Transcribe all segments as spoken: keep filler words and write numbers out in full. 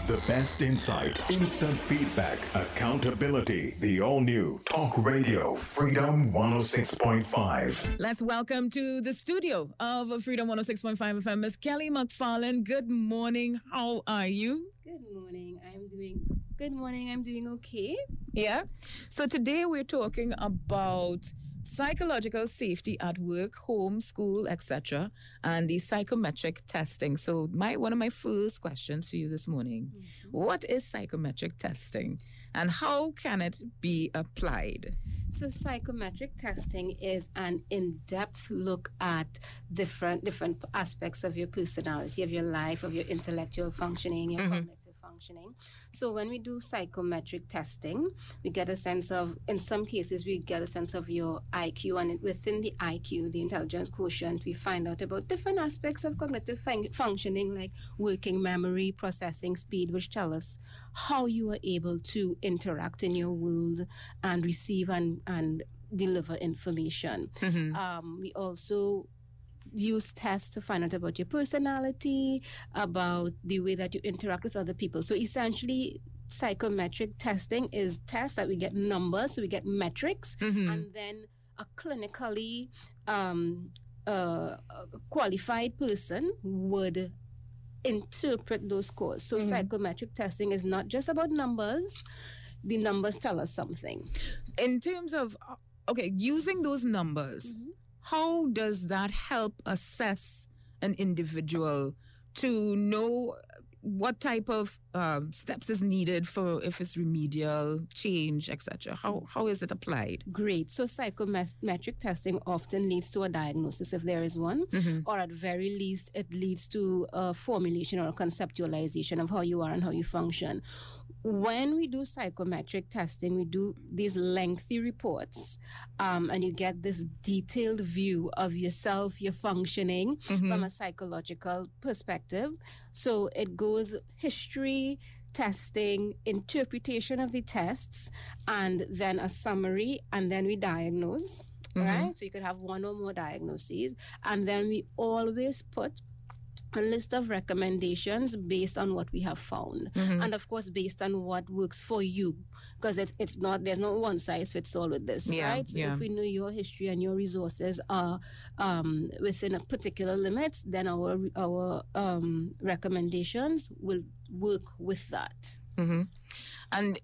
The best insight, instant feedback, accountability. The all-new Talk Radio Freedom one oh six point five. Let's welcome to the studio of Freedom one oh six point five F M, Miss Kelly McFarlane. Good morning. How are you? Good morning. I'm doing good morning. I'm doing okay. Yeah. So today we're talking about psychological safety at work, home, school, et cetera, and the psychometric testing. So my one of my first questions to you this morning, mm-hmm. What is psychometric testing and how can it be applied? So psychometric testing is an in-depth look at different different aspects of your personality, of your life, of your intellectual functioning, your mm-hmm. cognitive functioning. So when we do psychometric testing, we get a sense of, in some cases, we get a sense of your I Q, and within the I Q, the intelligence quotient, we find out about different aspects of cognitive fun- functioning, like working memory, processing speed, which tell us how you are able to interact in your world and receive and, and deliver information. Mm-hmm. Um, we also use tests to find out about your personality, about the way that you interact with other people. So essentially, psychometric testing is tests that we get numbers, so we get metrics, mm-hmm. and then a clinically um, uh, qualified person would interpret those scores. So mm-hmm. psychometric testing is not just about numbers. The numbers tell us something. In terms of, okay, using those numbers, mm-hmm. how does that help assess an individual to know what type of um, steps is needed for if it's remedial change, et cetera? How how is it applied? Great. So psychometric testing often leads to a diagnosis if there is one, mm-hmm. or at very least it leads to a formulation or a conceptualization of how you are and how you function. When we do psychometric testing, we do these lengthy reports, um, and you get this detailed view of yourself, your functioning mm-hmm. from a psychological perspective. So it goes history, testing, interpretation of the tests, and then a summary, and then we diagnose, mm-hmm. right? So you could have one or more diagnoses, and then we always put a list of recommendations based on what we have found, mm-hmm. and of course based on what works for you, because it's it's not there's no one size fits all with this, yeah, right? So yeah. if we know your history and your resources are um, within a particular limit, then our our um, recommendations will work with that. Mm-hmm. And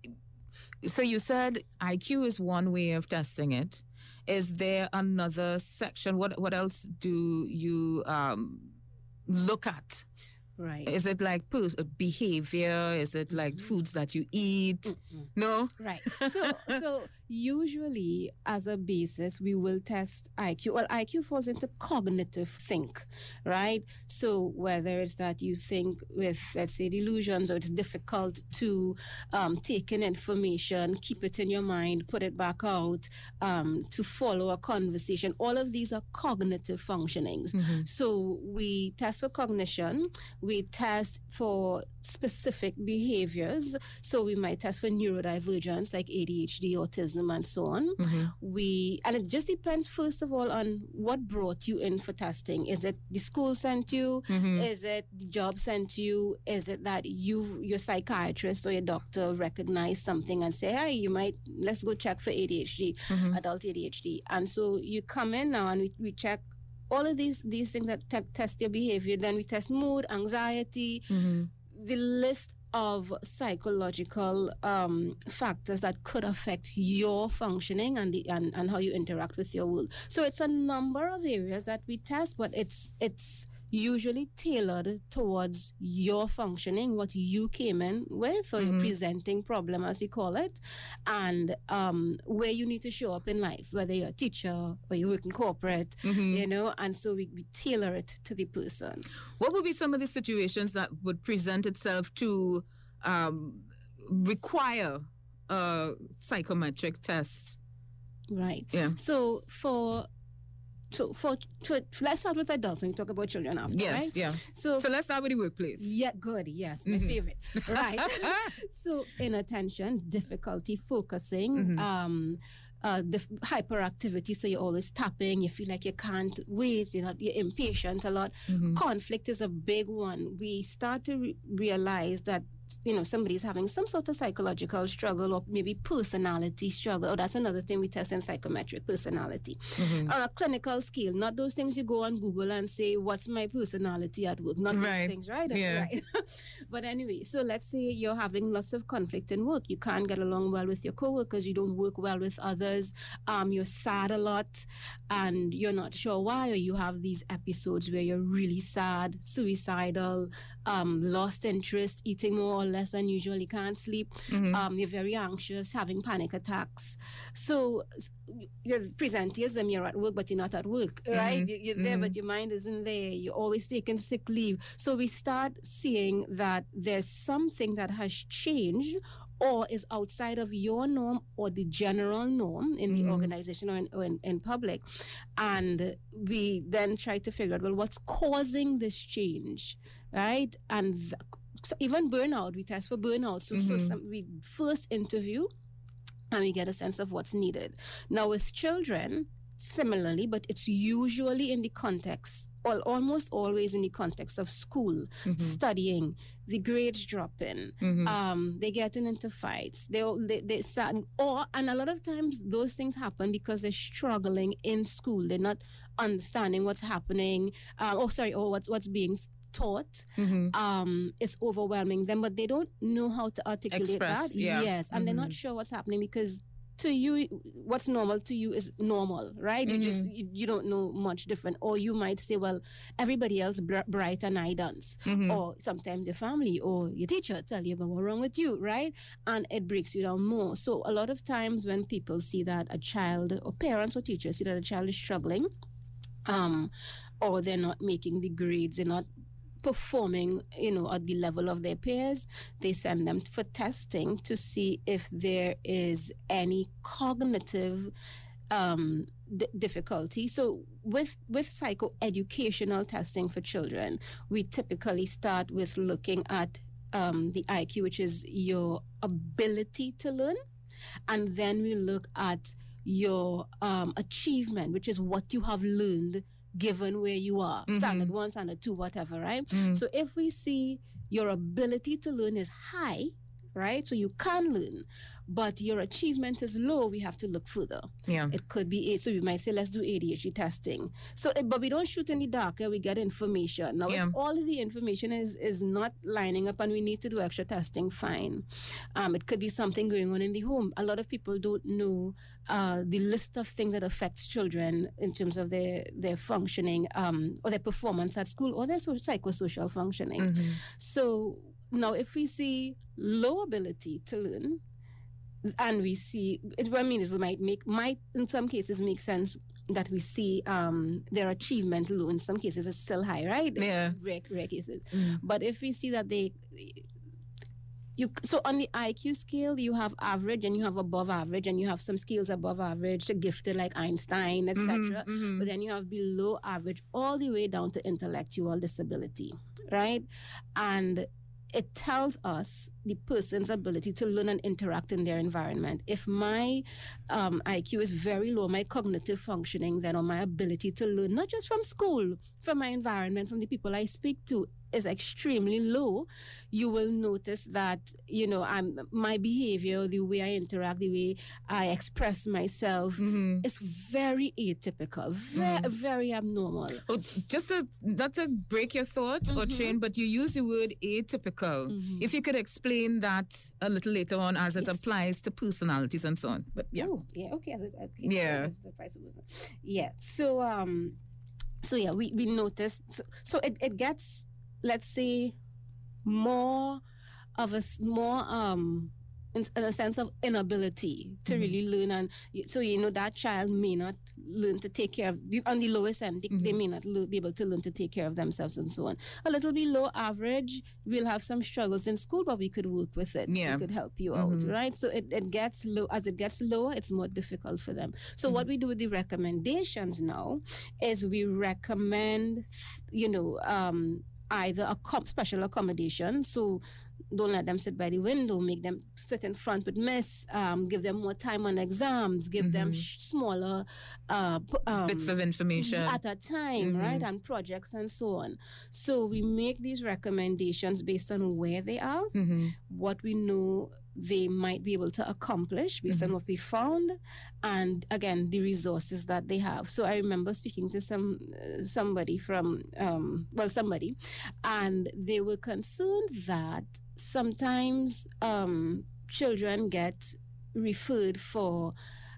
so you said I Q is one way of testing it. Is there another section? What what else do you um, look at? Right. Is it like behavior? Is it like mm-hmm. foods that you eat? Mm-hmm. No? Right. So so usually as a basis, we will test I Q. Well, I Q falls into cognitive think, right? So whether it's that you think with, let's say, delusions, or it's difficult to um, take in information, keep it in your mind, put it back out, um, to follow a conversation, all of these are cognitive functionings. Mm-hmm. So we test for cognition. We test for specific behaviors. So we might test for neurodivergence like A D H D, autism, and so on. Mm-hmm. We and it just depends, first of all, on what brought you in for testing. Is it the school sent you? Mm-hmm. Is it the job sent you? Is it that you, your psychiatrist or your doctor recognized something and say, hey, you might, let's go check for A D H D, mm-hmm. adult A D H D. And so you come in now and we, we check all of these these things that te- test your behavior. Then we test mood, anxiety, mm-hmm. the list of psychological um, factors that could affect your functioning and the and, and how you interact with your world. So it's a number of areas that we test, but it's it's usually tailored towards your functioning, what you came in with, or mm-hmm. your presenting problem, as you call it, and um, where you need to show up in life, whether you're a teacher or you work in corporate, mm-hmm. you know, and so we, we tailor it to the person. What would be some of the situations that would present itself to um, require a psychometric test? Right. Yeah. So for So for, for let's start with adults and we talk about children after, yes, right? Yeah. So so let's start with the workplace. Yeah, good. Yes, my mm-hmm. favorite. Right. So inattention, difficulty focusing, mm-hmm. um, uh, the hyperactivity. So you're always tapping. You feel like you can't wait. You're, not, you're impatient a lot. Mm-hmm. Conflict is a big one. We start to re- realize that you know, somebody's having some sort of psychological struggle or maybe personality struggle. Oh, that's another thing we test in psychometric, personality. Mm-hmm. On a clinical scale, not those things you go on Google and say, what's my personality at work? Not right. those things, right? Yeah. Right. But anyway, so let's say you're having lots of conflict in work. You can't get along well with your coworkers. You don't work well with others. Um, you're sad a lot and you're not sure why, or you have these episodes where you're really sad, suicidal, um, lost interest, eating more or less than usual, you can't sleep, mm-hmm. um, you're very anxious, having panic attacks. So you're presenteeism, you're at work, but you're not at work, right? Mm-hmm. You're there, mm-hmm. but your mind isn't there. You're always taking sick leave. So we start seeing that there's something that has changed or is outside of your norm or the general norm in the mm. organization or in, or in, in public. And we then try to figure out, well, what's causing this change, right? And th- so even burnout, we test for burnout. So, mm-hmm. so some, we first interview and we get a sense of what's needed. Now with children, similarly, but it's usually in the context, or almost always in the context of school, mm-hmm. studying, the grades dropping, mm-hmm. um, they getting into fights, they they they start, or and a lot of times those things happen because they're struggling in school, they're not understanding what's happening, uh, oh sorry, or what's what's being taught, mm-hmm. um, it's overwhelming them, but they don't know how to articulate Express, that. yeah. Yes, and mm-hmm. they're not sure what's happening because to you, what's normal to you is normal, right? Mm-hmm. You just, you, you don't know much different. Or you might say, well, everybody else br- bright and I dance. Mm-hmm. Or sometimes your family or your teacher tell you about what's wrong with you, right? And it breaks you down more. So a lot of times when people see that a child, or parents or teachers see that a child is struggling, um, or they're not making the grades, they're not performing, you know, at the level of their peers, they send them for testing to see if there is any cognitive um, d- difficulty. So with with psychoeducational testing for children, we typically start with looking at um, the I Q, which is your ability to learn, and then we look at your um, achievement, which is what you have learned given where you are, mm-hmm. standard one, standard two, whatever, right? Mm-hmm. So if we see your ability to learn is high, right? So you can learn, but your achievement is low, we have to look further. Yeah. It could be, so you might say, let's do A D H D testing. So, but we don't shoot in the dark, we get information. Now, yeah. if all of the information is, is not lining up and we need to do extra testing, fine. Um, it could be something going on in the home. A lot of people don't know uh, the list of things that affects children in terms of their, their functioning um, or their performance at school or their so- psychosocial functioning. Mm-hmm. So now if we see low ability to learn, and we see, it, what I mean is we might make, might in some cases make sense that we see um, their achievement low. In some cases it's still high, right? Yeah. Rare, rare cases. Mm. But if we see that they, you so on the I Q scale, you have average and you have above average and you have some skills above average, gifted like Einstein, et cetera. Mm-hmm, mm-hmm. But then you have below average all the way down to intellectual disability, right? And it tells us the person's ability to learn and interact in their environment. If my um, I Q is very low, my cognitive functioning, then or my ability to learn, not just from school, from my environment, from the people I speak to, is extremely low, you will notice that, you know, I'm, my behavior, the way I interact, the way I express myself mm-hmm. is very atypical, very, mm. very abnormal. Oh, just to, not to break your thought, mm-hmm. Otrine, but you use the word atypical. Mm-hmm. If you could explain that a little later on as it yes. applies to personalities and so on. But yeah. Oh, yeah, okay. As it, okay yeah. As it applies to personalities. Yeah. So, um, so yeah, we, we noticed, so, so it, it gets, let's say, more of a more um in, in a sense of inability to mm-hmm. really learn, and so you know that child may not learn to take care of on the lowest end. They, mm-hmm. they may not lo- be able to learn to take care of themselves and so on. A little below average, we'll have some struggles in school, but we could work with it. Yeah. We could help you mm-hmm. out, right? So it, it gets low as it gets lower, it's more difficult for them. So mm-hmm. what we do with the recommendations now is we recommend, you know, um. either a com- special accommodation, so don't let them sit by the window, make them sit in front with miss, um, give them more time on exams, give mm-hmm. them sh- smaller uh, um, bits of information at a time, mm-hmm. right, and projects and so on. So we make these recommendations based on where they are, mm-hmm. what we know they might be able to accomplish based mm-hmm. on what we found, and again the resources that they have. So I remember speaking to some uh, somebody from um, well somebody, and they were concerned that sometimes um, children get referred for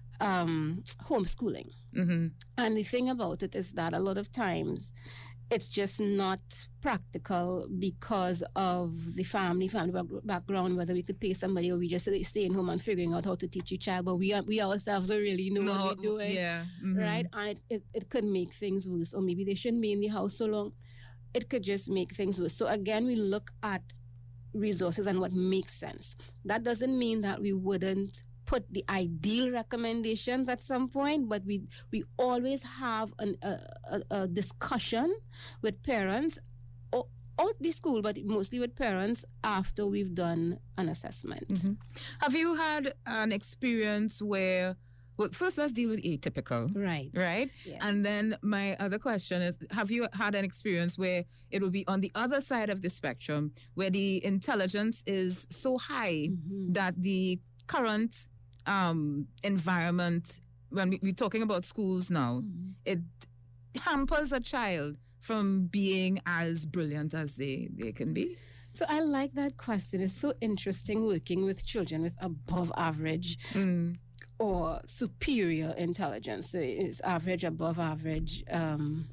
um, homeschooling, mm-hmm. and the thing about it is that a lot of times it's just not practical because of the family, family background, whether we could pay somebody or we just staying home and figuring out how to teach your child, but we are, we ourselves don't really know no, what we're doing, yeah. mm-hmm. right? And it, it could make things worse, or maybe they shouldn't be in the house so long. It could just make things worse. So again, we look at resources and what makes sense. That doesn't mean that we wouldn't put the ideal recommendations at some point, but we we always have an, a, a, a discussion with parents or, or the school, but mostly with parents after we've done an assessment. Mm-hmm. Have you had an experience where, well, first let's deal with atypical. Right. Right? Yeah. And then my other question is, have you had an experience where it will be on the other side of the spectrum, where the intelligence is so high mm-hmm. that the current um, environment, when we, we're talking about schools now, mm-hmm. it hampers a child from being as brilliant as they, they can be? So I like that question. It's so interesting working with children with above average mm. or superior intelligence. So it's average, above average, um,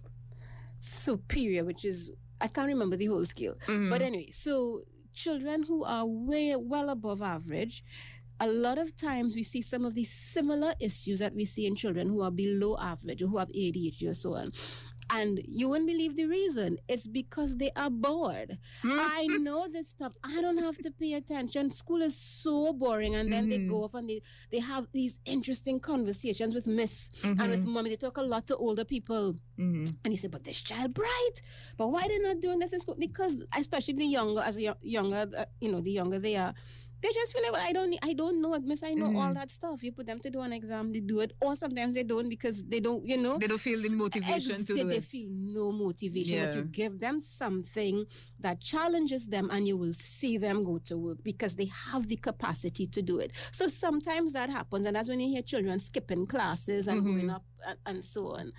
superior, which is, I can't remember the whole scale. Mm-hmm. But anyway, so children who are way well above average, a lot of times we see some of these similar issues that we see in children who are below average or who have A D H D or so on. And you wouldn't believe the reason. It's because they are bored. I know this stuff. I don't have to pay attention. School is so boring. And then mm-hmm. they go off and they, they have these interesting conversations with Miss mm-hmm. and with Mommy. They talk a lot to older people. Mm-hmm. And you say, but this child bright. But why they're not doing this in school? Because especially the younger, as a younger, uh, you know, the younger they are, they just feel like, well, I don't, I don't know it, Miss. I know mm-hmm. all that stuff. You put them to do an exam, they do it, or sometimes they don't because they don't, you know, they don't feel the motivation ex- to they, do they it. They feel no motivation. Yeah. But you give them something that challenges them, and you will see them go to work because they have the capacity to do it. So sometimes that happens, and that's when you hear children skipping classes and mm-hmm. going up and, and so on.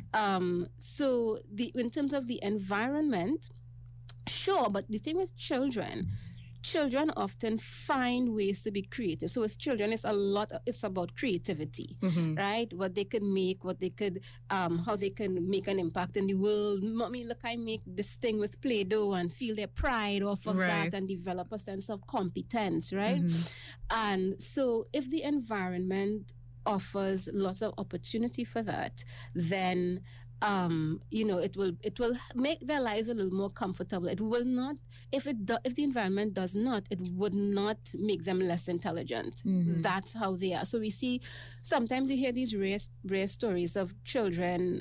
Um, so the in terms of the environment, sure, but the thing with children. Children often find ways to be creative. So with children, it's a lot, it's about creativity, mm-hmm. right? What they can make, what they could, um, how they can make an impact in the world. Mommy, look, I make this thing with Play-Doh and feel their pride off of right. that and develop a sense of competence, right? Mm-hmm. And so if the environment offers lots of opportunity for that, then Um, you know, it will it will make their lives a little more comfortable. It will not, if it do, if the environment does not, it would not make them less intelligent. Mm-hmm. That's how they are. So we see, sometimes you hear these rare, rare stories of children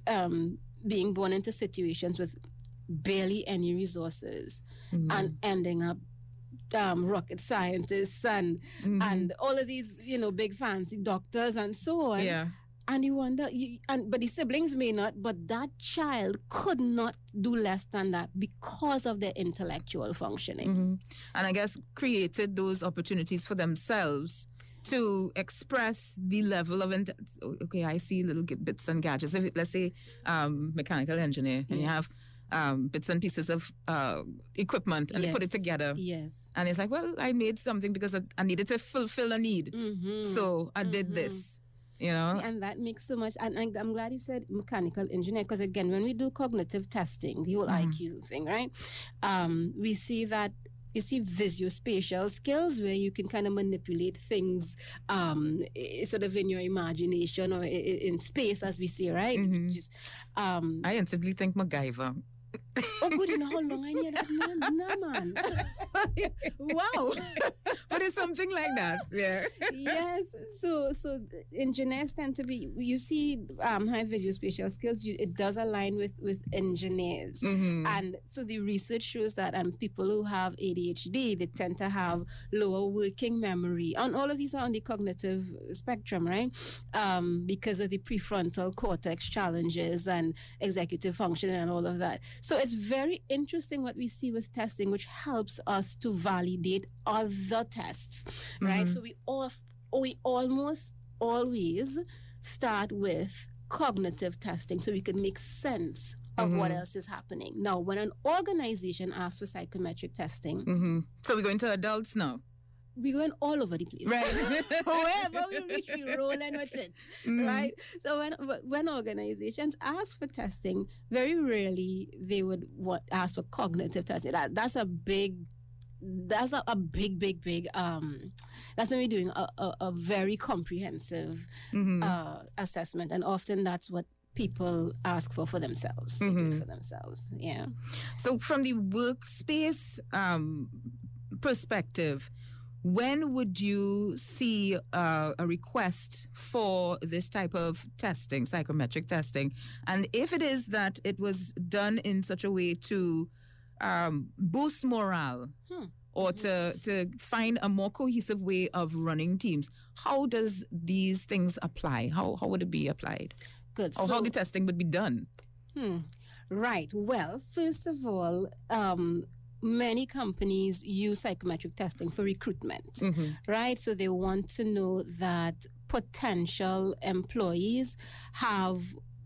um, being born into situations with barely any resources mm-hmm. and ending up Um, rocket scientists and mm-hmm. and all of these, you know, big fancy doctors and so on. Yeah. And you wonder, you, and but the siblings may not, but that child could not do less than that because of their intellectual functioning. Mm-hmm. And I guess created those opportunities for themselves to express the level of, int- okay, I see little bits and gadgets. If it, let's say um, mechanical engineer, and yes. you have um, bits and pieces of uh, equipment, and yes. they put it together. Yes. And it's like, well, I made something because I, I needed to fulfill a need. Mm-hmm. So I mm-hmm. did this. You know, See, and that makes so much. And I'm glad you said mechanical engineer, because again, when we do cognitive testing, the whole mm-hmm. I Q thing, right? Um, we see that you see visuospatial skills where you can kind of manipulate things, um, sort of in your imagination or in space, as we see, right? Mm-hmm. Just, um, I instantly think MacGyver. Oh, good. You know how long I need that, man? No, man. Wow. But it's something like that. Yeah. Yes. So, so engineers tend to be. You see, um, high visuospatial skills. You, it does align with with engineers, Mm-hmm. and so the research shows that um, people who have A D H D, they tend to have lower working memory. And all of these are on the cognitive spectrum, right? Um, because of the prefrontal cortex challenges and executive function and all of that. So it's very interesting what we see with testing, which helps us to validate other tests, right? Mhm. So we all we almost always start with cognitive testing so we can make sense of what Mhm. else is happening. Now, when an organization asks for psychometric testing, Mm-hmm. So we're going to adults now. we're going all over the place. Right. Wherever we reach, we're rolling with it. Mhm. Right? So when when organizations ask for testing, very rarely they would want, ask for cognitive testing. That, that's a big that's a, a big, big, big um that's when we're doing a, a, a very comprehensive Mhm. uh, assessment, and often that's what people ask for for themselves. They do it Mhm. for themselves. Yeah. So, from the workspace um, perspective, when would you see uh, a request for this type of testing, psychometric testing? And if it is that it was done in such a way to um, boost morale Hmm. or to, to find a more cohesive way of running teams, how does these things apply? How, how would it be applied? Good. Or So- how the testing would be done? Hmm. Right. Well, first of all, um, many companies use psychometric testing for recruitment, Mhm. right? So they want to know that potential employees have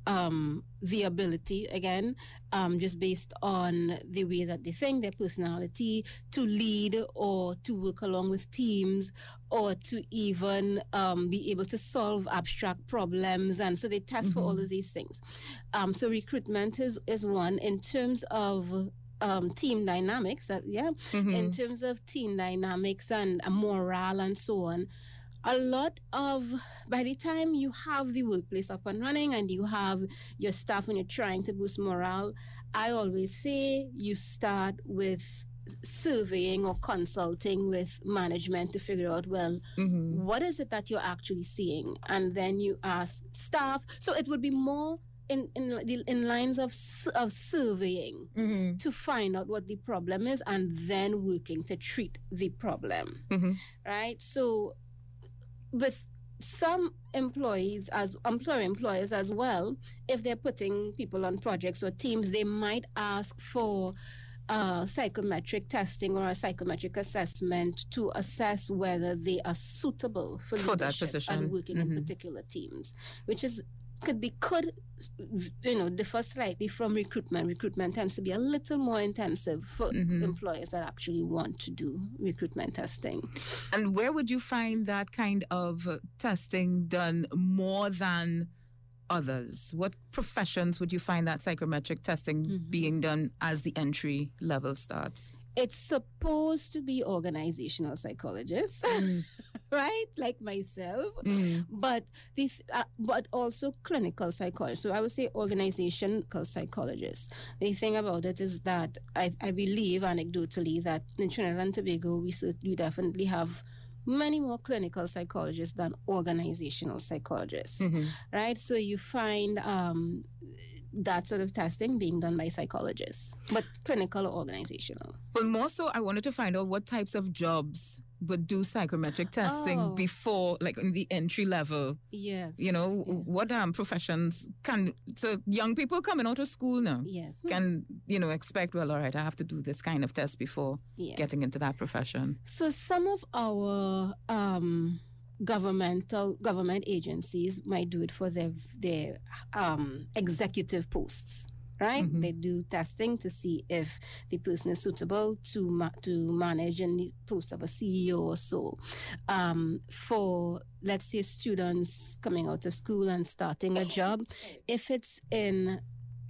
um, the ability, again, um, just based on the way that they think, their personality, to lead or to work along with teams or to even um, be able to solve abstract problems. And so they test for all Mhm. of these things. Um, so recruitment is, is one. In terms of um, team dynamics, uh, yeah, Mhm. in terms of team dynamics and uh, morale and so on, a lot of, by the time you have the workplace up and running and you have your staff and you're trying to boost morale, I always say you start with surveying or consulting with management to figure out, well, Mhm. what is it that you're actually seeing? And then you ask staff. So it would be more in in, in lines of s- of surveying Mhm. to find out what the problem is and then working to treat the problem, Mhm. right? So with some employees as employer employers as well, if they're putting people on projects or teams, they might ask for uh, psychometric testing or a psychometric assessment to assess whether they are suitable for, For that leadership position. and working Mhm. in particular teams, which is could be could you know differ slightly from recruitment. Recruitment tends to be a little more intensive for Mhm. employers that actually want to do recruitment testing. And where would you find that kind of uh, testing done more than others? What professions would you find that psychometric testing Mhm. being done as the entry level starts? It's supposed to be organizational psychologists, right? Like myself. Mm. But the th- uh, but also clinical psychologists. So I would say organizational psychologists. The thing about it is that I, I believe anecdotally that in Trinidad and Tobago we cert- we definitely have many more clinical psychologists than organizational psychologists, Mhm. right? So you find um, that sort of testing being done by psychologists, but clinical or organizational. But more so, I wanted to find out what types of jobs would do psychometric testing Oh. before, like in the entry level. Yes. You know, Yeah. what um, professions can, so young people coming out of school now Yes. can, you know, expect, well, all right, I have to do this kind of test before Yeah. getting into that profession. So some of our um, governmental government agencies might do it for their their um, executive posts, right? Mhm. They do testing to see if the person is suitable to ma- to manage in the post of a C E O or so. Um, for let's say students coming out of school and starting a job, if it's in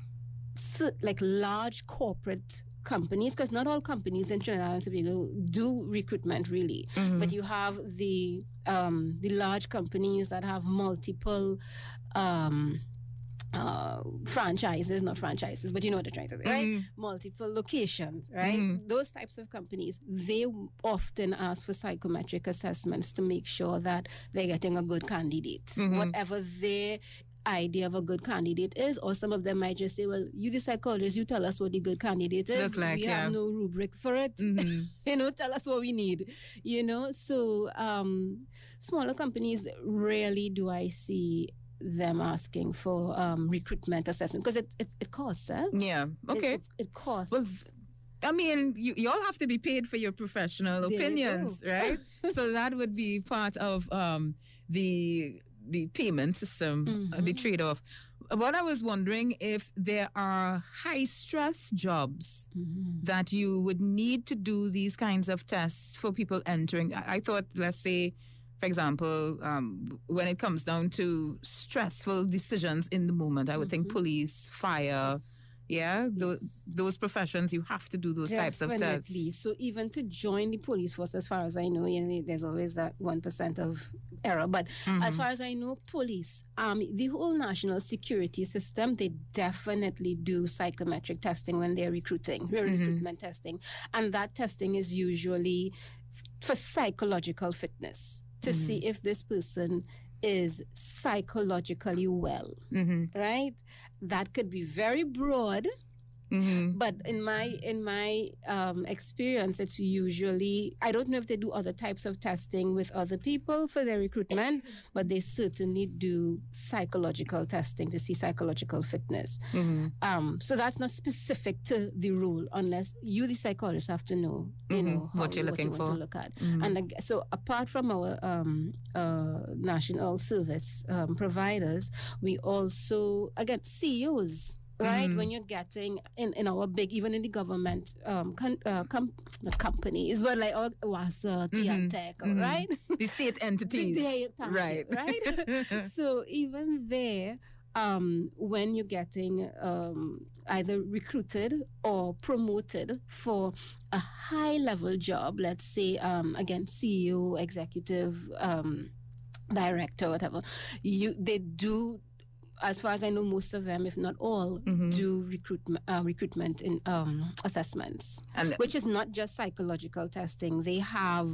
s- like large corporate companies, because not all companies in Trinidad and Tobago do recruitment really, Mhm. but you have the um, the large companies that have multiple um, uh, franchises, not franchises, but you know what I'm trying to say, right? Mhm. Multiple locations, right? Mhm. Those types of companies, they often ask for psychometric assessments to make sure that they're getting a good candidate, Mhm. whatever their idea of a good candidate is. Or some of them might just say, well, you the psychologist, you tell us what the good candidate is. Look like, we yeah. have no rubric for it. Mhm. You know, tell us what we need, you know. So um, smaller companies, rarely do I see them asking for um, recruitment assessment because it, it, it costs, eh? Yeah. Okay. It, it's- it costs. Well, th- I mean, you, you all have to be paid for your professional There you opinions, go. right? So that would be part of um, the the payment system, uh, the Mhm. trade-off. What I was wondering if there are high-stress jobs Mhm. that you would need to do these kinds of tests for people entering. I, I thought, let's say, for example, um, when it comes down to stressful decisions in the moment, I would think Mhm. police, fire, Yes. yeah, tho- Yes. those professions, you have to do those types of Definitely. tests. So even to join the police force, as far as I know, you know, there's always that one percent of error. But as Mhm. far as I know, police, army, the whole national security system, they definitely do psychometric testing when they're recruiting, re- Mhm. recruitment testing, and that testing is usually for psychological fitness to Mhm. see if this person is psychologically well, hmm right? That could be very broad. hmm But in my in my um, experience, it's usually, I don't know if they do other types of testing with other people for their recruitment, but they certainly do psychological testing to see psychological fitness. hmm Um, so that's not specific to the rule, unless you, the psychologist, have to know, you Mhm, know, what how- you're looking you want for. to look at. Mhm. And ag- so, apart from our um, uh, national service um, providers, we also, again, C E Os, right? Mhm. When you're getting in, in our big, even in the government um, con- uh, com- not companies, but like our WASA, Mhm, Tiantec, mhm. right? The state entities. There you- thank you, right. right? So even there, um, when you're getting um, either recruited or promoted for a high level job, let's say, um, again, C E O, executive, um, director, whatever, you they do. As far as I know, most of them, if not all, Mhm. do recruitment uh, recruitment in um, assessments, and which is not just psychological testing. They have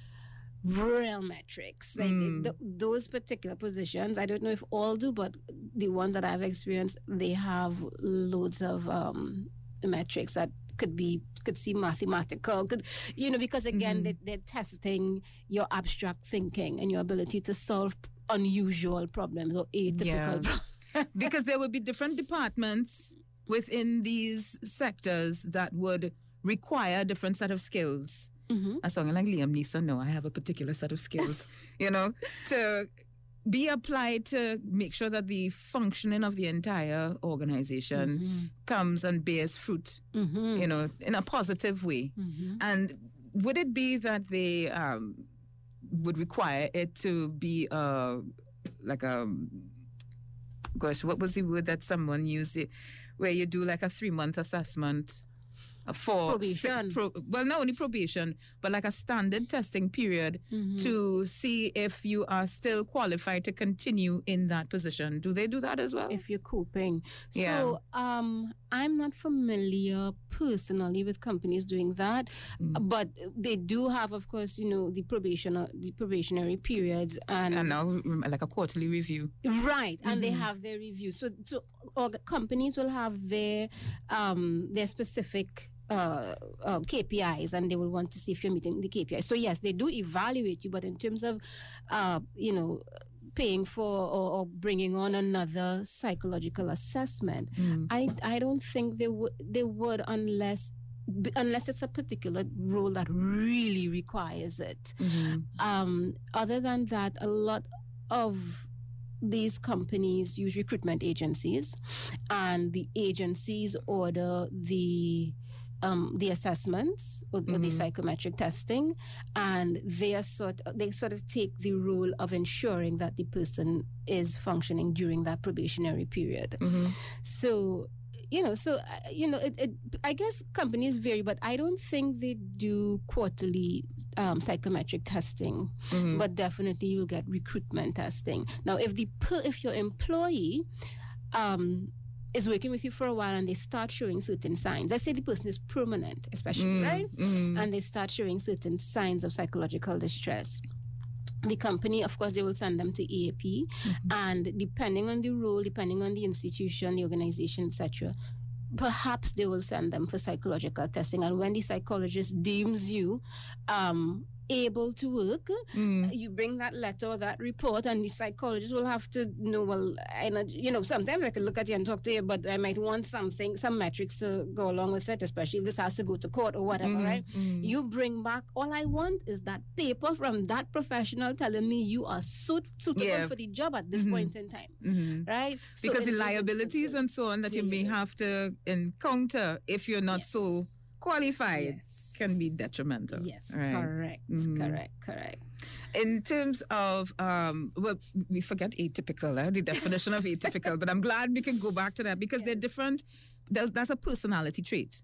real metrics. Like Mm. th- those particular positions, I don't know if all do, but the ones that I've experienced, they have loads of um, metrics that could be could seem mathematical, could you know, because again, Mhm. they, they're testing your abstract thinking and your ability to solve unusual problems or atypical Yeah. problems. because there would be different departments within these sectors that would require a different set of skills. Mm-hmm. A song like Liam Neeson, no, I have a particular set of skills, you know, to be applied to make sure that the functioning of the entire organization comes and bears fruit, Mm-hmm. you know, in a positive way. Mm-hmm. And would it be that they um, would require it to be uh, like a, gosh, what was the word that someone used it, where you do like a three month assessment for Probation. Pro, well, not only probation, but like a standard testing period Mm-hmm. to see if you are still qualified to continue in that position. Do they do that as well? If you're coping. Yeah. So um, I'm not familiar personally with companies doing that, Mm. but they do have, of course, you know, the probation, the probationary periods, and, and now mm, like a quarterly review. right, and they Mhm. have their review. So so org- companies will have their um, their specific. Uh, uh, K P Is, and they will want to see if you're meeting the K P Is. So yes, they do evaluate you, but in terms of, uh, you know, paying for or, or bringing on another psychological assessment, Mm. I I don't think they would they would unless unless it's a particular role that really requires it. Mhm. Um, other than that, a lot of these companies use recruitment agencies, and the agencies order the um, the assessments or, or the Mhm. psychometric testing, and they are sort they sort of take the role of ensuring that the person is functioning during that probationary period. Mhm. So, you know, so uh, you know, it, it, I guess companies vary, but I don't think they do quarterly um, psychometric testing. Mhm. But definitely, you get recruitment testing. Now, if the per, if your employee um, is working with you for a while and they start showing certain signs. Let's say the person is permanent, especially, Mm, right? mm. And they start showing certain signs of psychological distress. The company, of course, they will send them to E A P, Mm-hmm. and depending on the role, depending on the institution, the organization, et cetera, perhaps they will send them for psychological testing. And when the psychologist deems you um, able to work, Mm. you bring that letter or that report, and the psychologist will have to know, well, I know, you know, sometimes I could look at you and talk to you, but I might want something, some metrics to go along with it, especially if this has to go to court or whatever, Mm, right? mm. You bring back, all I want is that paper from that professional telling me you are suit, suitable Yeah. for the job at this Mhm. point in time, Mhm. right? So Because the in those liabilities instances- and so on that you there may you go. have to encounter if you're not so Yes. qualified Yes. can be detrimental. Yes, right? correct, Mhm. correct, correct. In terms of, um, well, we forget atypical, eh? The definition of atypical, but I'm glad we can go back to that because they're different. That's, that's a personality trait.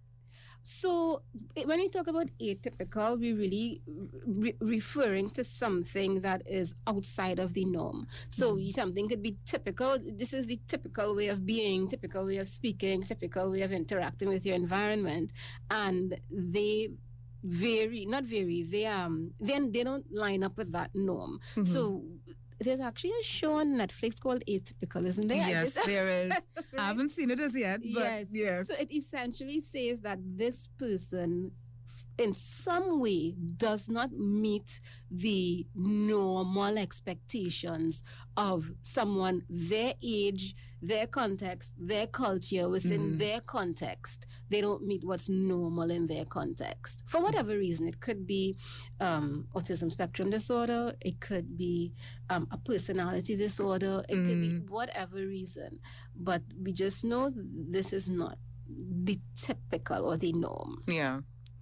So i- when we talk about atypical, we're really re- referring to something that is outside of the norm. So Mm-hmm. something could be typical. This is the typical way of being, typical way of speaking, typical way of interacting with your environment, and they vary. Not vary. They um then they don't line up with that norm. Mm-hmm. So there's actually a show on Netflix called Atypical, isn't there? I Yes, just- there is. I Right? haven't seen it as yet, but Yes. yes. So it essentially says that this person, in some way, does not meet the normal expectations of someone their age, their context, their culture within Mhm. their context. They don't meet what's normal in their context. For whatever reason, it could be um, autism spectrum disorder, it could be um, a personality disorder, it could be Mm. whatever reason. But we just know this is not the typical or the norm. Yeah.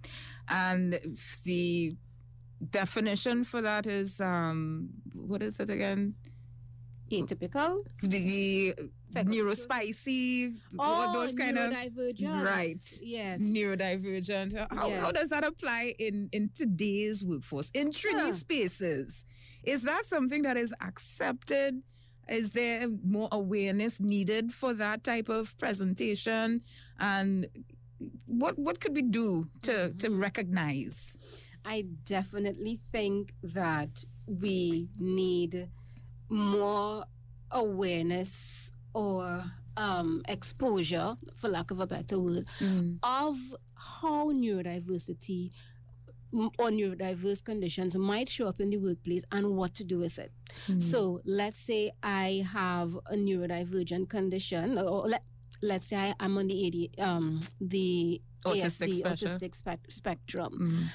And the definition for that is, um, what is it again? Atypical. The, the Psycho- neurospicy, Oh, those kind of neurodivergence. Right. Yes. neurodivergent. How, how Yes. does that apply in, in today's workforce, in trainee Huh. spaces? Is that something that is accepted? Is there more awareness needed for that type of presentation? And what what could we do to, to Mm-hmm. recognize? I definitely think that we need more awareness or um, exposure, for lack of a better word, Mm. of how neurodiversity m- or neurodiverse conditions might show up in the workplace and what to do with it. Mm. So let's say I have a neurodivergent condition, or let, let's say I, I'm on the A D, um, the Autistic A S D, spectrum. autistic spec- spectrum, Mm.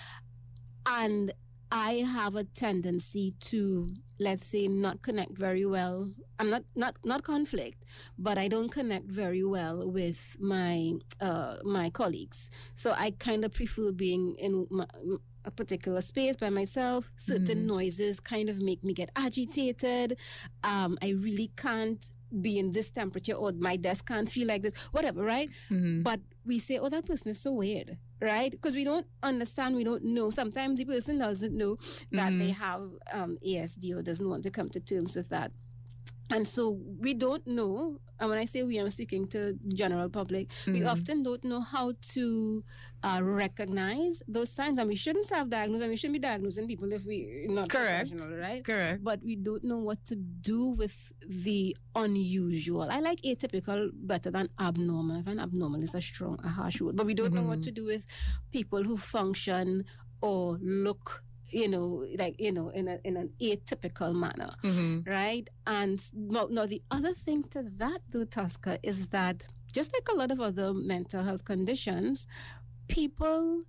and I have a tendency to, let's say, not connect very well. I'm not not not conflict, but I don't connect very well with my uh, my colleagues. So I kind of prefer being in my, a particular space by myself. Certain Mhm. noises kind of make me get agitated. Um, I really can't be in this temperature, or my desk can't feel like this, whatever, right? Mhm. But we say, oh, that person is so weird, right? Because we don't understand, we don't know. Sometimes the person doesn't know that they have um, A S D or doesn't want to come to terms with that. And so we don't know, and when I say we, I'm speaking to the general public, we Mhm. often don't know how to uh, recognize those signs. And we shouldn't self-diagnose, and we shouldn't be diagnosing people if we're not Correct. professional, right? Correct. But we don't know what to do with the unusual. I like atypical better than abnormal. I find abnormal is a strong, a harsh word. But we don't know what Mhm. to do with people who function or look, you know, like, you know, in a in an atypical manner, Mhm. right? And now, now the other thing to that, though, Tosca, is that just like a lot of other mental health conditions, people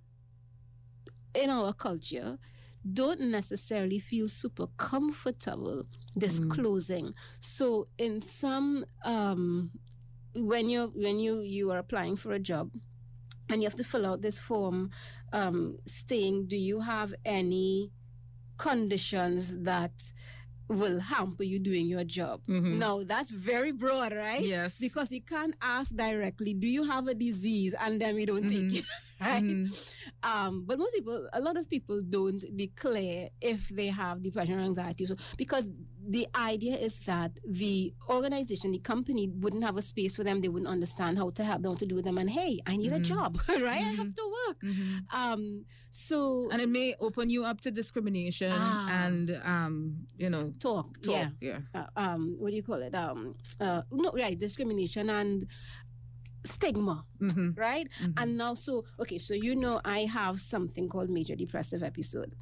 in our culture don't necessarily feel super comfortable disclosing. So in some um when you when you you are applying for a job and you have to fill out this form um saying, do you have any conditions that will hamper you doing your job? Mhm. Now that's very broad, right? Yes. Because we can't ask directly, do you have a disease? And then we don't Mhm. take it. right? Mhm. Um, but most people, a lot of people don't declare if they have depression or anxiety. So because the idea is that the organization, the company wouldn't have a space for them. They wouldn't understand how to help them, what to do with them. And hey, I need Mhm. a job, right? I Mhm. have to work. Mhm. Um, so And it may open you up to discrimination Ah. and, um, you know, talk, talk. yeah. Yeah. Uh, um, what do you call it? Um, uh, no, right, discrimination and stigma, Mhm. right? Mhm. And now, so okay, so you know, I have something called major depressive episode.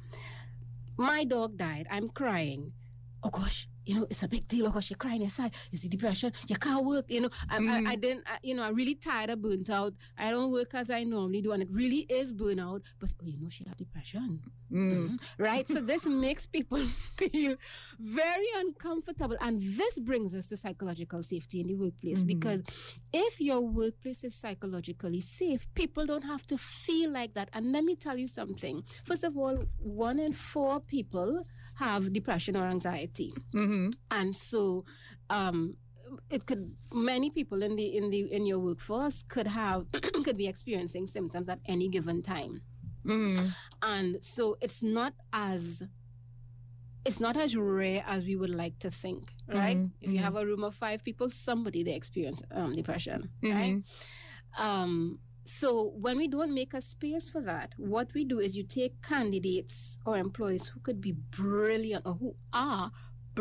My dog died. I'm crying. Oh gosh, you know, it's a big deal. Oh gosh, you're crying inside. Is it depression? You can't work. You know, I, Mhm. I, I didn't. I, you know, I'm really tired of burnt out. I don't work as I normally do, and it really is burnout. But oh, you know, she have depression, Mm. Mhm. right? So this makes people feel very uncomfortable, and this brings us to psychological safety in the workplace. Mhm. Because if your workplace is psychologically safe, people don't have to feel like that. And let me tell you something. First of all, one in four people have depression or anxiety, Mhm. and so um, it could many people in the in the in your workforce could have could be experiencing symptoms at any given time, Mhm. and so it's not as it's not as rare as we would like to think, right? Mhm, If you mhm. have a room of five people, somebody they experience um, depression, Mhm. right? Um, so when we don't make a space for that, what we do is you take candidates or employees who could be brilliant or who are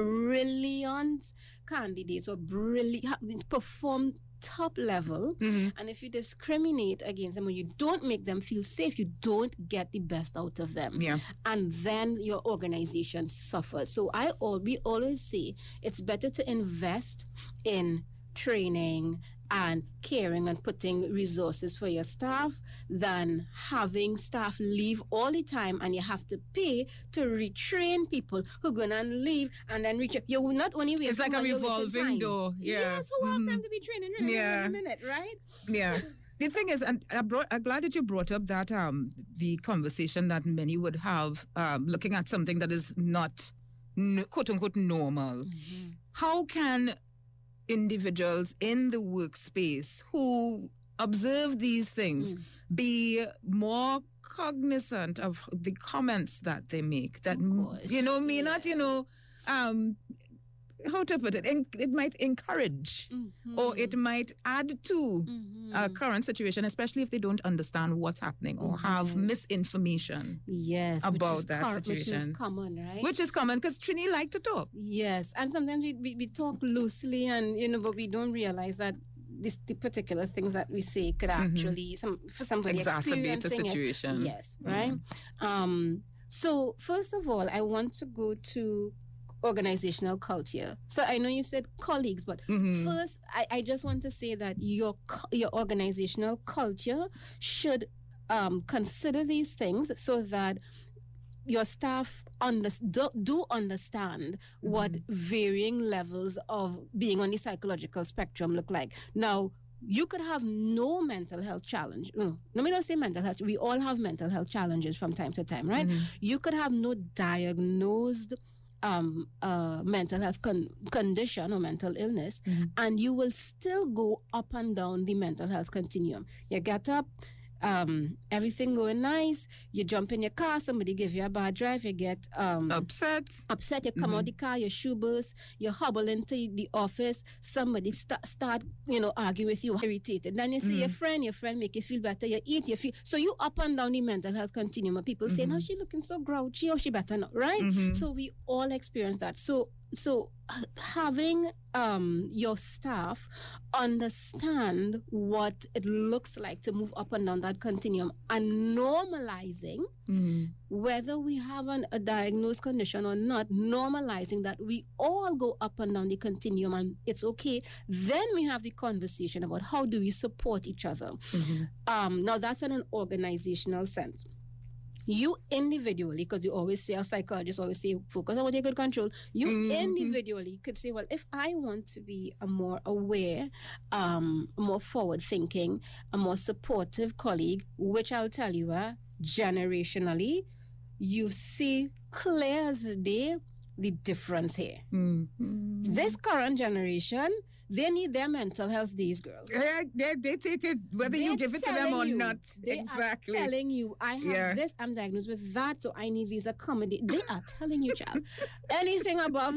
brilliant candidates or brilliant perform top level, Mhm. and if you discriminate against them or you don't make them feel safe, you don't get the best out of them, Yeah. and then your organization suffers. So I all we always say it's better to invest in training and caring and putting resources for your staff than having staff leave all the time and you have to pay to retrain people who go and leave and then retrain. You not only waste It's like a money, you're wasting revolving time. door. Yeah. Yes, who have Mhm. time to be training training Yeah. in a minute, right? Yeah. The thing is, and I brought, I'm glad that you brought up that um the conversation that many would have um, looking at something that is not n- quote unquote normal. How can individuals in the workspace who observe these things Mm. be more cognizant of the comments that they make that Of m- course, you know may not you yeah. know um how to put it en- it might encourage or it might add to Mhm. a current situation, especially if they don't understand what's happening or have Yes. misinformation, Yes, which about is that cor- Which situation. is common, right? which is common because Trini like to talk. Yes, and sometimes we, we, we talk loosely, and you know, but we don't realize that this the particular things that we say could Mhm. actually some for somebody Exacerbate the experiencing it. situation. Yes, right. Um. So first of all, I want to go to organizational culture. So I know you said colleagues, but Mhm. first, I, I just want to say that your cu- your organizational culture should um, consider these things so that your staff under, do, do understand what varying levels of being on the psychological spectrum look like. Now, you could have no mental health challenge. No, no, me don't say mental health. We all have mental health challenges from time to time, right? Mhm. You could have no diagnosed um, uh, mental health con- condition or mental illness, Mhm. and you will still go up and down the mental health continuum. You get up, um, everything going nice. You jump in your car, somebody give you a bad drive, you get um, Upset. upset, you come out the car, your shoe burst, you hobble into the office, somebody st- start, you know, argue with you, irritated. Then you see your friend, your friend make you feel better, you eat, you feel, so you up and down the mental health continuum. And people say, now she looking so grouchy, or she better not, right? Mhm. So we all experience that. So, so uh, having um, your staff understand what it looks like to move up and down that continuum and normalizing Mhm. whether we have an, a diagnosed condition or not, normalizing that we all go up and down the continuum and it's okay. Then we have the conversation about how do we support each other. Mhm. Um, now, that's in an organizational sense. You individually, because you always say, our psychologists always say, focus on what you could control. You Mhm. individually could say, well, if I want to be a more aware, um, more forward thinking, a more supportive colleague, which I'll tell you, uh, generationally, you see clear as day the difference here. Mhm. This current generation, They need their mental health days, girls. Yeah, they, they take it whether They're you give it to them or telling you, not. They Exactly. are telling you, I have Yeah. this, I'm diagnosed with that, so I need these accommodations. They are telling you, child. Anything above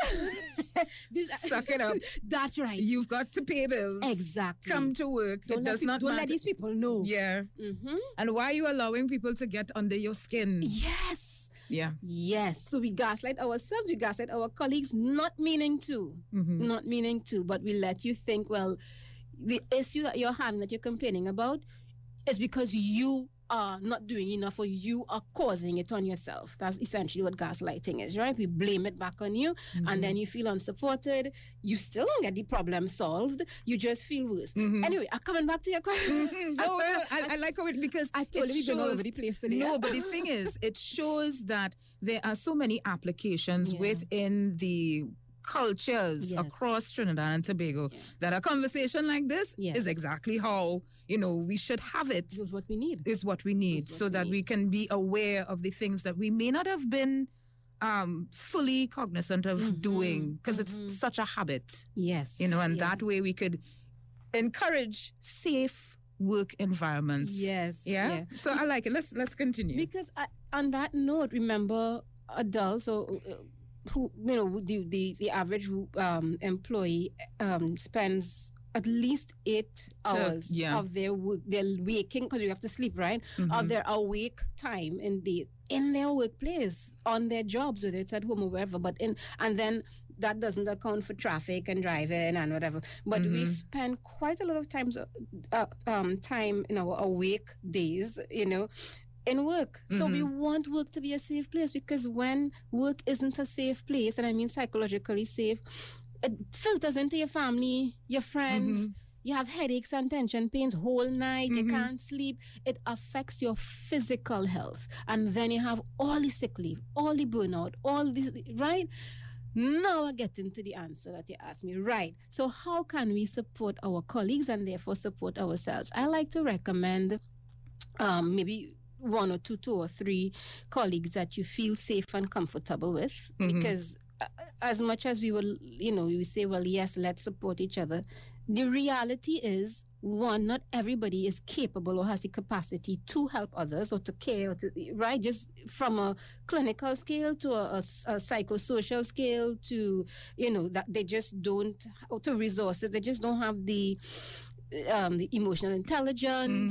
that? this, Suck it up. That's right. You've got to pay bills. Exactly. Come to work. Don't it let does peop- not don't matter. let these people know. Yeah. Mm-hmm. And why are you allowing people to get under your skin? Yes. Yeah. Yes. So we gaslight ourselves, we gaslight our colleagues, not meaning to. Mhm. Not meaning to, but we let you think, well, the issue that you're having, that you're complaining about, is because you are not doing enough or you are causing it on yourself. That's essentially what gaslighting is, right? We blame it back on you, Mm-hmm. and then you feel unsupported. You still don't get the problem solved. You just feel worse. Mhm. Anyway, uh, coming back to your question. Mhm. No, no, I, I like how it because I told it you we've been all shows- over the place today. No, but the thing is, it shows that there are so many applications Yeah. within the cultures Yes. across Trinidad and Tobago Yeah. that a conversation like this Yes. is exactly how, you know, we should have it, This is what we need. is what we need, Is what so we that need. we can be aware of the things that we may not have been um, fully cognizant of Mhm. doing because Mhm. it's such a habit, Yes. you know, and yeah. that way we could encourage safe work environments. Yes. Yeah? So I like it. Let's let's continue. Because I, on that note, remember adults or uh, who you know the the, the average um, employee um, spends at least eight So, hours yeah. of their work, their waking, because you have to sleep, right? Mhm. Of their awake time in the in their workplace, on their jobs, whether it's at home or wherever. But in and then that doesn't account for traffic and driving and whatever. But we Mhm. spend quite a lot of times uh, uh, um, time in our awake days, you know, in work. So we want work to be a safe place, because when work isn't a safe place, and I mean psychologically safe, it filters into your family, your friends. Mhm. You have headaches and tension pains whole night. You Mhm. can't sleep. It affects your physical health. And then you have all the sick leave, all the burnout, all this, right? Now I get into the answer that you asked me. Right. So how can we support our colleagues and therefore support ourselves? I like to recommend um, maybe one or two, two or three colleagues that you feel safe and comfortable with. Mhm. Because uh, as much as we will, you know, we say, well, yes, let's support each other. The reality is, one, not everybody is capable or has the capacity to help others or to care, or to, right? Just from a clinical scale to a, a, a psychosocial scale to, you know, that they just don't, or to resources, they just don't have the um, the emotional intelligence,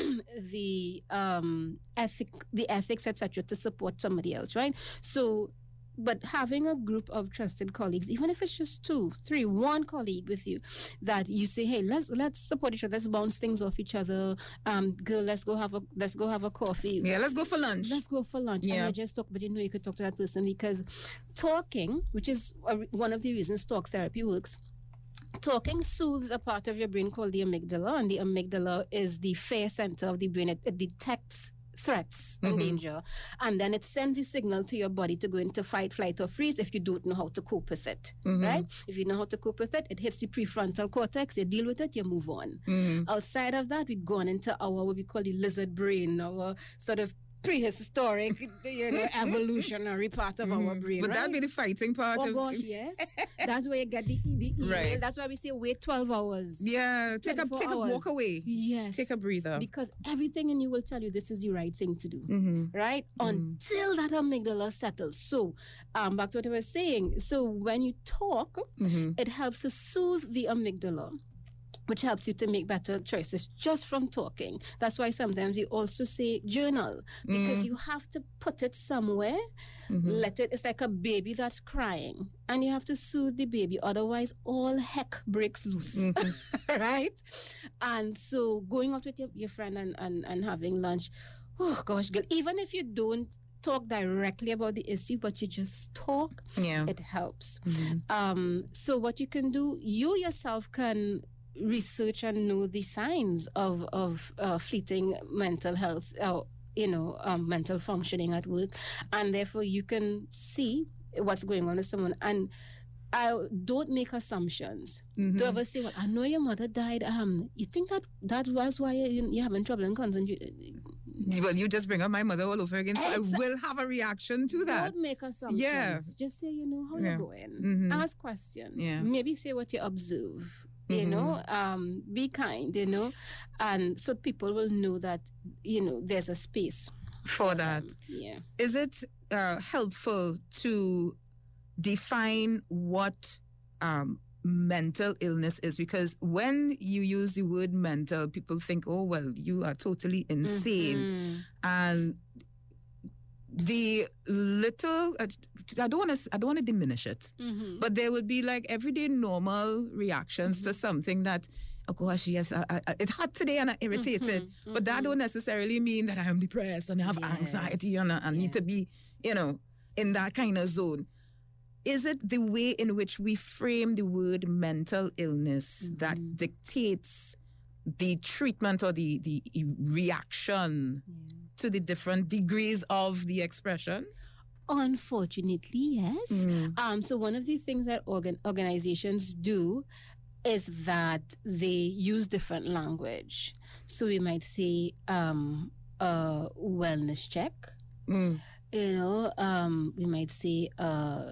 the um, ethic, the ethics, et cetera, to support somebody else, right? So, but having a group of trusted colleagues, even if it's just two, three, one colleague with you, that you say, hey, let's let's support each other, let's bounce things off each other. Um, girl, let's go have a let's go have a coffee. Yeah, let's go for lunch. Let's go for lunch. Yeah. And you just talk, but you know you could talk to that person, because talking, which is a, one of the reasons talk therapy works. Talking soothes a part of your brain called the amygdala, and the amygdala is the fear center of the brain. It, it detects threats and Mhm. danger, and then it sends a signal to your body to go into fight, flight, or freeze if you don't know how to cope with it, Mhm. right? If you know how to cope with it, it hits the prefrontal cortex, you deal with it, you move on. Mhm. Outside of that, we've gone into our, what we call the lizard brain, our sort of prehistoric, you know, evolutionary part of our Mhm. brain, Would right? that be the fighting part? Oh of gosh, yes. That's where you get the, the email. Right. That's why we say wait twelve hours. Yeah, take a twenty-four take a hours. walk away. Yes. Take a breather. Because everything in you will tell you this is the right thing to do. Mm-hmm. Right? Mm. Until that amygdala settles. So, um, back to what I was saying. So when you talk, Mm-hmm. it helps to soothe the amygdala, which helps you to make better choices just from talking. That's why sometimes you also say journal, because Mm. you have to put it somewhere. Mhm. Let it, it's like a baby that's crying, and you have to soothe the baby, otherwise all heck breaks loose. Mhm. Right? And so going out with your, your friend and, and, and having lunch, oh gosh, girl, even if you don't talk directly about the issue, but you just talk, Yeah. it helps. Mhm. Um, so what you can do, you yourself can research and know the signs of, of uh, fleeting mental health, uh, you know, um, mental functioning at work. And therefore you can see what's going on with someone. And I don't make assumptions. Mhm. Don't ever say, well, I know your mother died. Um, you think that that was why you, you're having trouble in concentrating? Well, you just bring up my mother all over again, so Exa- I will have a reaction to that. Don't make assumptions. Yeah. Just say, you know, how Yeah. you going. Mhm. Ask questions. Yeah. Maybe say what you observe. You Mhm. know, um, be kind, you know, and so people will know that, you know, there's a space For that. them. Yeah. Is it uh, helpful to define what um, mental illness is? Because when you use the word mental, people think, oh, well, you are totally insane. Mhm. And the little, I don't want to, I don't want to diminish it, Mhm. but there would be like everyday normal reactions to something that, oh gosh, yes, I, I, it hot today and I'm irritated. Mhm. But that Mhm. don't necessarily mean that I am depressed and I have Yes. anxiety and I, I need to be, you know, in that kind of zone. Is it the way in which we frame the word mental illness that Mhm. dictates the treatment or the, the reaction Yeah. to the different degrees of the expression? Unfortunately, yes. Mm. Um, so one of the things that organ- organizations do is that they use different language. So we might say um, a wellness check. Mm. You know, um, we might say uh,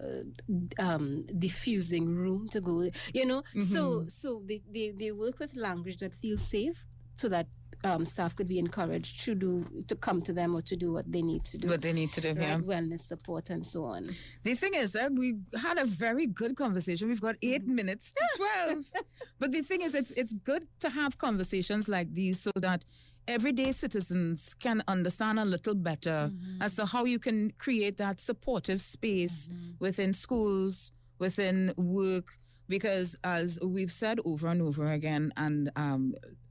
um, diffusing room to go. You know, so Mhm. so they, they, they work with language that feels safe, so that um, staff could be encouraged to do to come to them or to do what they need to do. What they need to do, yeah. Right, wellness support and so on. The thing is, uh, we had a very good conversation. We've got eight minutes to twelve. But the thing is, it's it's good to have conversations like these so that everyday citizens can understand a little better as to how you can create that supportive space within schools, within work, because as we've said over and over again, and um,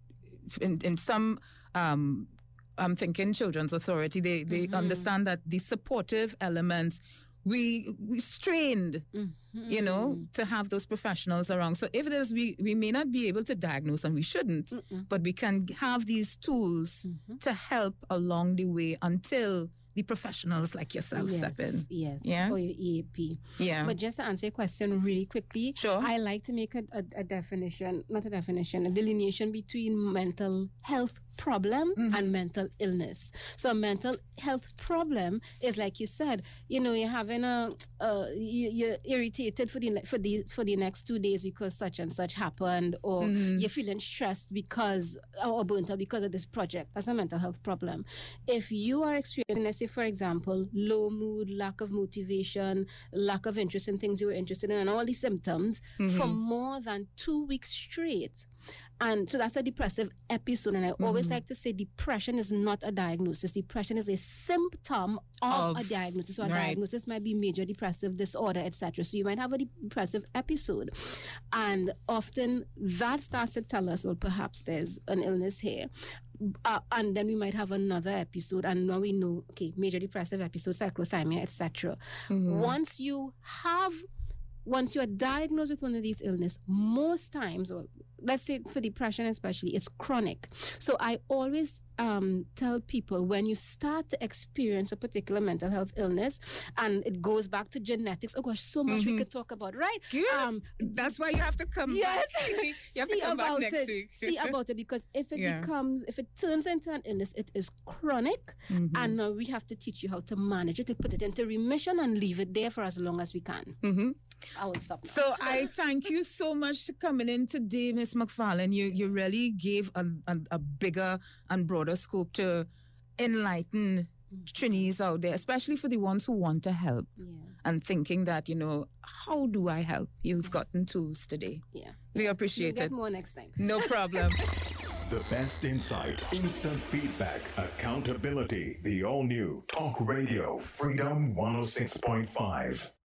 in, in some, um, I'm thinking Children's Authority, they, they understand that the supportive elements, we we strained, you know, to have those professionals around. So if there's, we, we may not be able to diagnose, and we shouldn't, but we can have these tools to help along the way until the professionals like yourself yes, step in. Yes, Yeah? or your E A P. Yeah. But just to answer your question really quickly, Sure. I like to make a, a, a definition, not a definition, a delineation between mental health problem and mental illness. So a mental health problem is, like you said, you know, you're having a, uh, you, you're irritated for the ne- for the for the next two days because such and such happened, or you're feeling stressed because or burnt out because of this project. That's a mental health problem. If you are experiencing, let's say, for example, low mood, lack of motivation, lack of interest in things you were interested in, and all these symptoms for more than two weeks straight. And so that's a depressive episode. And I always like to say depression is not a diagnosis. Depression is a symptom of, Of- a diagnosis. So a right. diagnosis might be major depressive disorder, et cetera. So you might have a depressive episode. And often that starts to tell us, well, perhaps there's an illness here. Uh, and then we might have another episode, and now we know, okay, major depressive episode, cyclothymia, et cetera. Once you have, once you are diagnosed with one of these illnesses, most times, or let's say for depression especially, it's chronic. So I always um, tell people, when you start to experience a particular mental health illness, and it goes back to genetics, oh gosh, so much we could talk about, right? Yes. Um, That's why you have to come Yes. back. You have to See come back about next it. week. See about it, because if it Yeah. becomes, if it turns into an illness, it is chronic, and now we have to teach you how to manage it, to put it into remission and leave it there for as long as we can. Mm-hmm. I will stop now. So I thank you so much for coming in today, Miss McFarlane. You you really gave a, a, a bigger and broader scope to enlighten Trinis out there, especially for the ones who want to help Yes. and thinking that, you know, how do I help? You've gotten tools today. Yeah. We You'll appreciate get it. more next time. No problem. The best insight, instant feedback, accountability. The all new Talk Radio Freedom one oh six point five.